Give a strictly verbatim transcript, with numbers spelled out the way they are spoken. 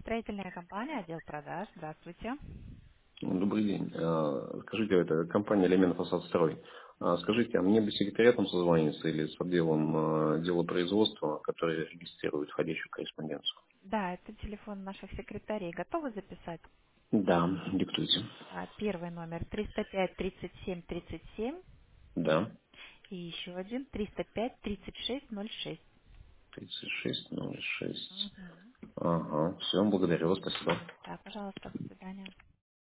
Строительная компания, отдел продаж. Здравствуйте. Добрый день. А, Скажите, это компания «Элемент Фасад-Строй». А, Скажите, а мне бы с секретариатом созвониться или с отделом а, делопроизводства, который регистрирует входящую корреспонденцию? Да, это телефон наших секретарей. Готовы записать? Да, диктуйте. А, Первый номер триста пять тридцать семь тридцать семь Да, и еще один триста пять тридцать шесть ноль шесть. тридцать шесть ноль шесть. Мгм. Ага, все, благодарю вас, спасибо. Да, пожалуйста, до свидания.